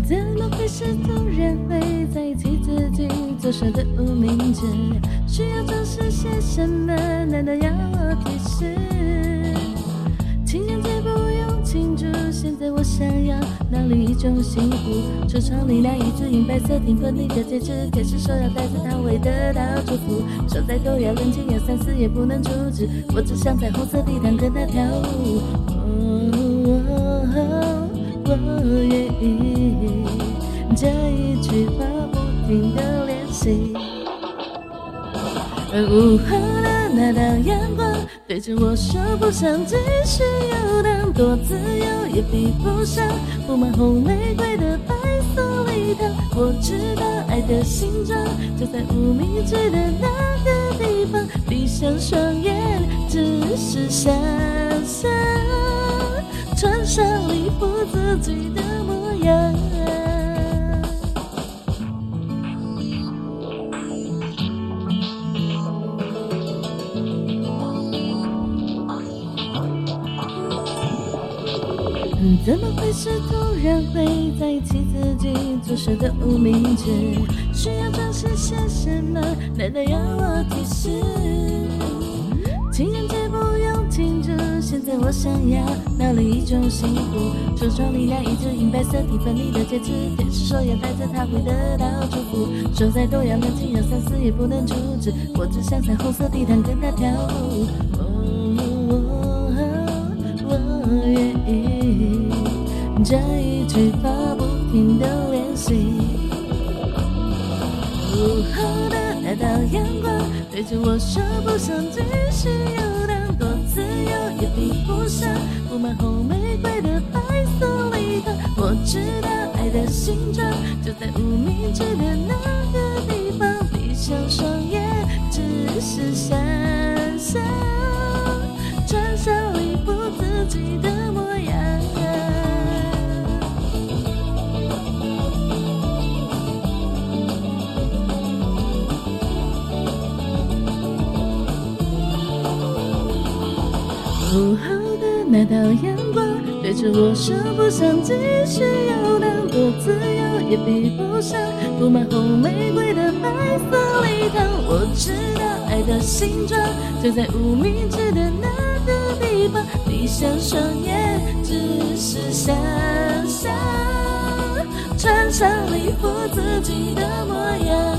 怎么会是突然会在意起自己做傻的无名指？需要装饰些什么？难道要我提示？情人节不用庆祝，现在我想要哪里一种幸福？橱窗里那一只银白色订婚礼的戒指，可是说要带着它会得到祝福。说再多要冷静，要三思也不能阻止。我只想在红色地毯跟他跳舞。我愿意这一句话不停地练习。而午后的那道阳光对着我说不想继续游荡，多自由也比不上布满红玫瑰的白色礼堂。我知道爱的形状就在无名指的那个地方，闭上双眼只是想象，穿上礼服自己的模样。怎么会是突然会在意起自己做傻的无名指？需要装饰些什么？难道要我提示？情人节不用庆祝，现在我想要哪里一种幸福？橱窗里那一只银白色订婚礼的戒指，电视说要带着它会得到祝福。说再多要冷静，要三思也不能阻止。我只想在红色地毯跟他跳舞。我愿意这一句话不停地练习。午后的那道阳光对着我说不想继续游荡，多自由也比不上布满红玫瑰的白色礼堂。我知道爱的形状就在无名指的那个地方，闭上双眼只是想象，穿上礼服自己的模样。午后的那道阳光对着我说不想继续游荡，多自由也比不上布满红玫瑰的白色礼堂。我知道爱的形状就在无名指的那个地方，闭上双眼只是想象，穿上礼服自己的模样。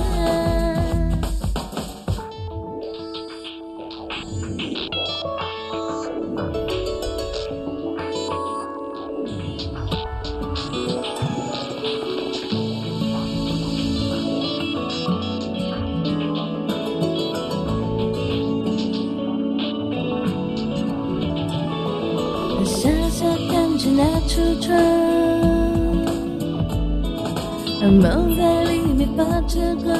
傻傻看着那橱窗，梦在里面发着光。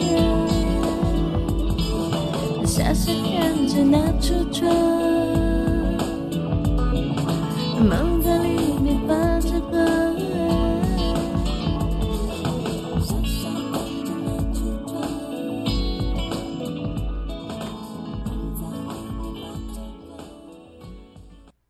傻傻看着那橱窗，梦